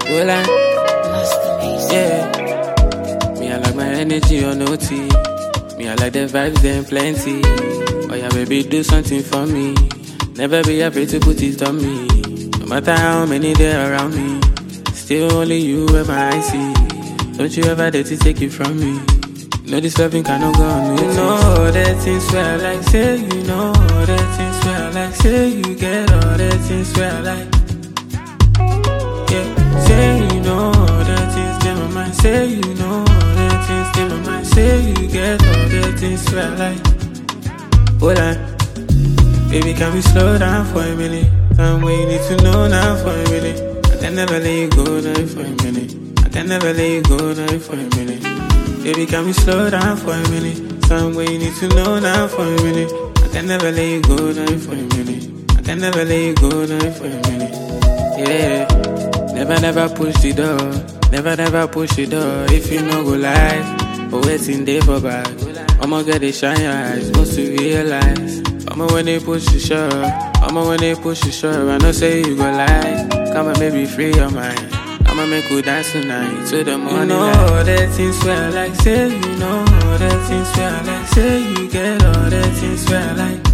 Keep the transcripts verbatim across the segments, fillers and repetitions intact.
Well, I, yeah. Me, I like my energy on O T. Me, I like the vibes, then plenty. Oh yeah, baby, do something for me. Never be afraid to put it on me. No matter how many there around me, still only you where my eyes see. Don't you ever dare to take it from me. No, this loving cannot go on. You know all that things where I like, say you know all that things where I like, say you get all that things where I like. Yeah, say you know all that things in my mind, say you know all that things in my mind, say you get all that things where I like. Hold on, baby, can we slow down for a minute? Time where you need to know now for a minute. I can never let you go now for a minute. I can never let you go now for a minute. Baby, can we slow down for a minute? Time where you need to know now for a minute. I can never let you go now for a minute. I can never let you go now for a minute. Yeah, never, never push the door. Never, never push the door. If you no go lie, but waiting day for back. I'ma get it shine your eyes, supposed to realize. I'ma when they push the shore. I'ma when they push the shore. I know say you go lie. Come and maybe free your mind. I'ma make you dance tonight to the morning. You know all that things where I like, say you know all that things where I like, say you get all that things where I like.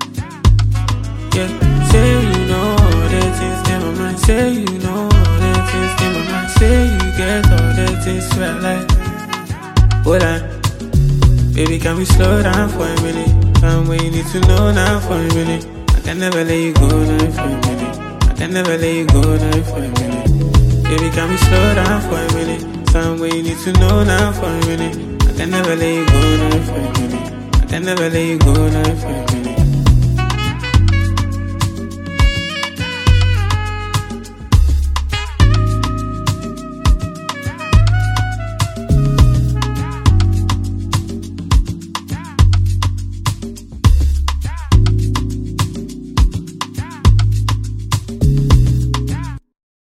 Yeah, say you know all that things in my mind, say you know all that things in my mind, say you get all that things where I like. Hold on, baby, can we slow down for a minute? Time where you need to know now for a minute. I can never let you go now for a minute. I can never let you go now for a minute. Baby, can we slow down for a minute? Time where you need to know now for a minute. I can never let you go now for a minute. I can never let you go now for a minute.